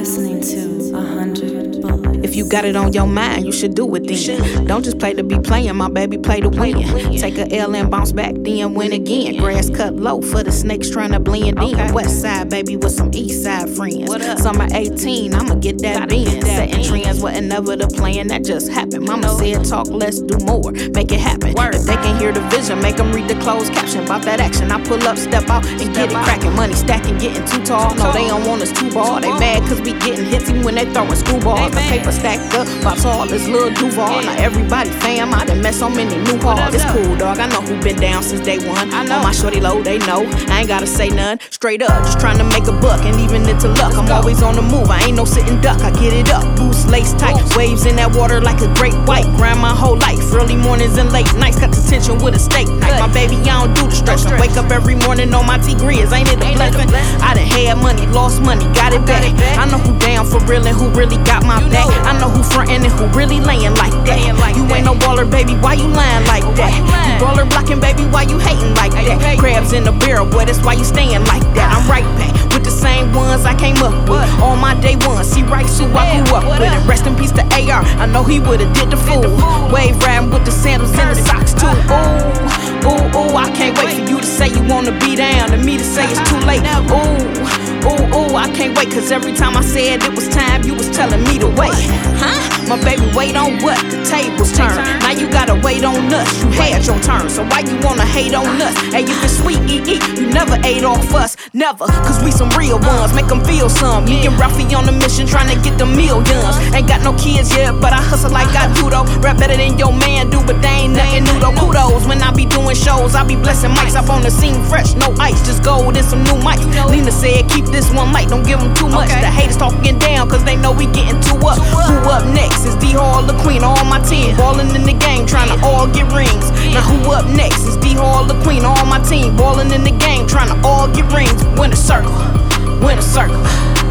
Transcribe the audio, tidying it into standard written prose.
listening to 100 Bullets. If you got it on your mind, you should do it then. Don't just play to be playing, my baby, play to win. Take a L and bounce back, then win again. Grass cut low for the snakes trying to blend in. West side, baby, with some east side friends. Summer 18, I'ma get that bin. Setting trends wasn't never the plan, that just happened. Mama said talk less, do more, make it happen. If they can hear the vision, make them read the closed caption. About that action, I pull up, step out, and get it cracking. Money stacking, getting too tall. No, they don't want us too ball. They mad cause we getting hits even when they throwing screwballs. The paper stacked up, about tall as Lil Duval. Now everybody fam, I done met so many new halls. It's cool, dog, I know who been down since day one. On my shorty low, they know, I ain't gotta say none. Straight up, just trying to make a buck, and even into luck. I'm always on the move, I ain't no sitting duck. I get it up, boost lace tight, waves in that water like a great white. Grind my whole life, early mornings and late nights. Cut the tension with a steak knife. My baby, I don't do the stretch. I wake up every morning on my T-Grizz, ain't it a blessing? I done had money, lost money, got it back. I know who down for real and who really got my back. I know who frontin' and who really layin' like that. You ain't no baller, baby, why you lying like that? You baller blocking, baby, why you hating like that? Crabs in the barrel, boy, that's why you stayin' like that. I'm right back with the same ones I came up with. On my day one, see right who I grew up with it. Rest in peace to AR, I know he would've did the fool. Wave riding with the sandals and the socks too. Ooh, ooh, ooh, I can't wait for you to say you wanna be down, and me to say it's too late. Ooh, ooh, ooh, I can't wait, cause every time I said it was time, you was telling me to wait. Huh? My baby, wait on what? The tables turn. Now you gotta wait on us. You had your turn, so why you wanna hate on us? Hey, you been sweet, you never ate off us. Never, cause we some real ones. Make them feel some. Me and Ruffy on the mission, trying to get the millions. Ain't got no kids yet, but I hustle like I do though. Rap better than your man do, but they ain't nothing new though. Kudos, when I be doing shows, I be blessing mics. Up on the scene fresh, no ice, just gold and some new mics. Lena said, keep this one light, don't give them too much. The haters talking down, cause they know we getting too up. Who up next? Is D Hall the queen on my team? Ballin' in the game, trying to all get rings. Now who up next? Is D Hall the queen on my team? Ballin' in the game, trying to all get rings. Win a circle, win a circle.